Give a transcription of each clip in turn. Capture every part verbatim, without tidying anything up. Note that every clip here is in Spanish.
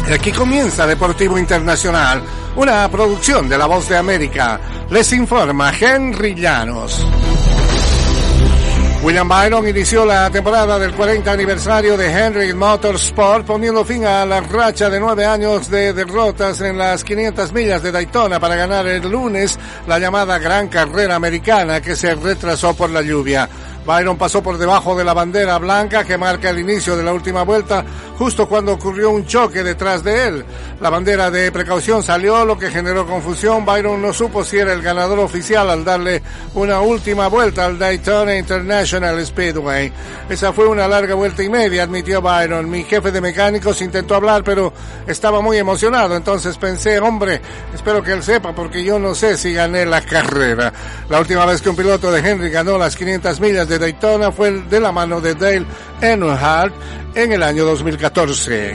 Y aquí comienza Deportivo Internacional, una producción de La Voz de América. Les informa Henry Llanos. William Byron inició la temporada del cuarenta aniversario de Hendrick Motorsport poniendo fin a la racha de nueve años de derrotas en las quinientas millas de Daytona para ganar el lunes la llamada Gran Carrera Americana, que se retrasó por la lluvia. Byron pasó por debajo de la bandera blanca que marca el inicio de la última vuelta, justo cuando ocurrió un choque detrás de él. La bandera de precaución salió, lo que generó confusión. Byron no supo si era el ganador oficial al darle una última vuelta al Daytona International Speedway. Esa fue una larga vuelta y media, admitió Byron. Mi jefe de mecánicos intentó hablar, pero estaba muy emocionado. Entonces pensé, hombre, espero que él sepa, porque yo no sé si gané la carrera. La última vez que un piloto de Hendrick ganó las quinientas millas de Daytona fue de la mano de Dale Earnhardt en el año dos mil catorce.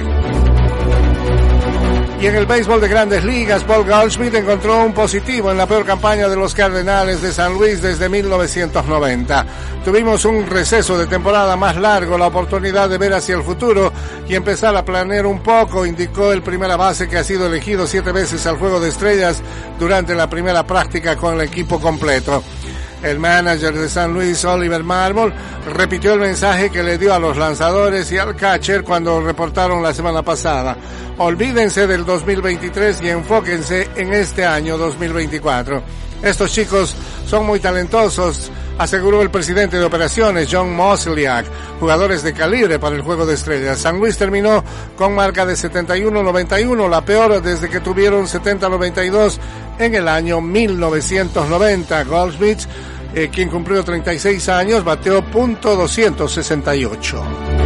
Y en el béisbol de Grandes Ligas, Paul Goldschmidt encontró un positivo en la peor campaña de los Cardenales de San Luis desde mil novecientos noventa. Tuvimos un receso de temporada más largo, la oportunidad de ver hacia el futuro y empezar a planear un poco, indicó el primera base que ha sido elegido siete veces al Juego de Estrellas durante la primera práctica con el equipo completo. El manager de San Luis, Oliver Marmol, repitió el mensaje que le dio a los lanzadores y al catcher cuando reportaron la semana pasada. Olvídense del dos mil veintitrés y enfóquense en este año dos mil veinticuatro. Estos chicos son muy talentosos, aseguró el presidente de operaciones, John Mozeliak, jugadores de calibre para el Juego de Estrellas. San Luis terminó con marca de setenta y uno noventa y uno, la peor desde que tuvieron setenta noventa y dos en el año mil novecientos noventa. Goldschmidt, eh, quien cumplió treinta y seis años, bateó punto doscientos sesenta y ocho.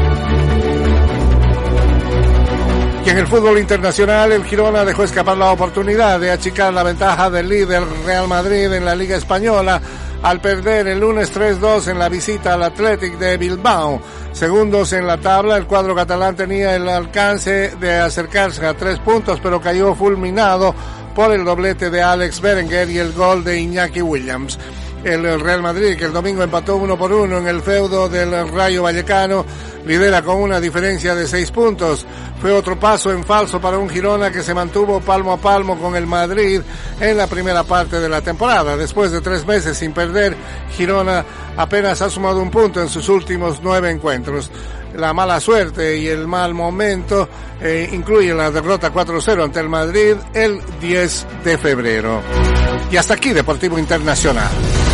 Y en el fútbol internacional, el Girona dejó escapar la oportunidad de achicar la ventaja del líder Real Madrid en la Liga Española al perder el lunes tres dos en la visita al Athletic de Bilbao. Segundos en la tabla, el cuadro catalán tenía el alcance de acercarse a tres puntos, pero cayó fulminado por el doblete de Alex Berenguer y el gol de Iñaki Williams. El Real Madrid, que el domingo empató uno por uno en el feudo del Rayo Vallecano, lidera con una diferencia de seis puntos. Fue otro paso en falso para un Girona que se mantuvo palmo a palmo con el Madrid en la primera parte de la temporada. Después de tres meses sin perder, Girona apenas ha sumado un punto en sus últimos nueve encuentros. La mala suerte y el mal momento eh, incluyen la derrota cuatro cero ante el Madrid el diez de febrero. Y hasta aquí Deportivo Internacional.